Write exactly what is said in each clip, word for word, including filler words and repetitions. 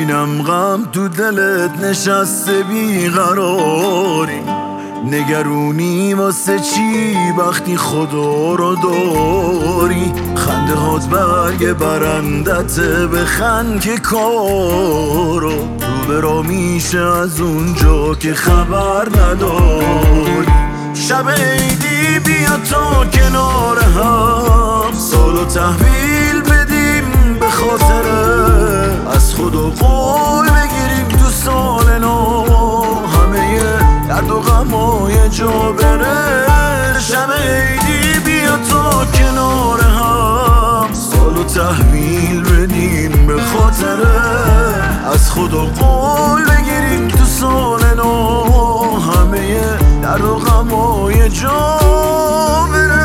میبینم غم تو دلت نشسته بیقراری، نگرونی واسه چی وقتی خدا رو داری؟ خنده هات برگ برندته، بخند که کارو رو برا میشه از اونجا که خبر نداری. شب عیدی بیا تا کنار هم سالو تحویل بدیم به خاطره، از خدا قول بگیریم تو سال نو همه درد و غمای جا بره. شب عیدی بیا تا کنار هم سالو تحویل بدیم به خاطره، از خدا قول بگیریم تو سال نو همه درد و غمای جا بره.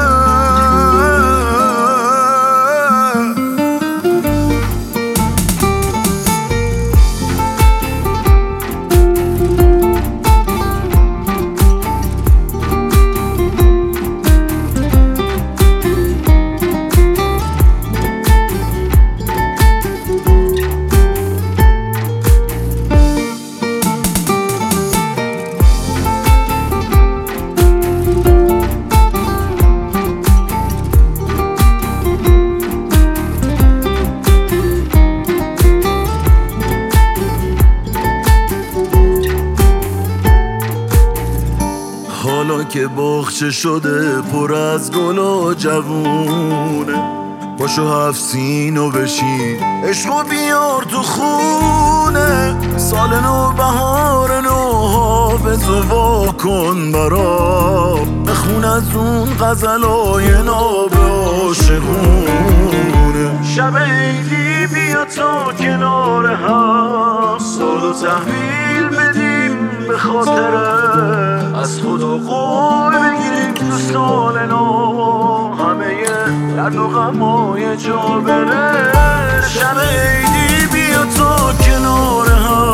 حالا که باغچه شده پر از گل و جوونه، پاشو هفت سینو بشین عشقو بیار تو خونه. سال نو بهار نو حافظ و وا کن برام، بخون از اون غزلای ناب عاشقونه. شب عیدی بیا تا کنار هم سالو تحویل بدیم به خاطره، از خدا قول بگیریم تو سال نو همه درد و غمای جا بره. شب عیدی بیا تا کنار هم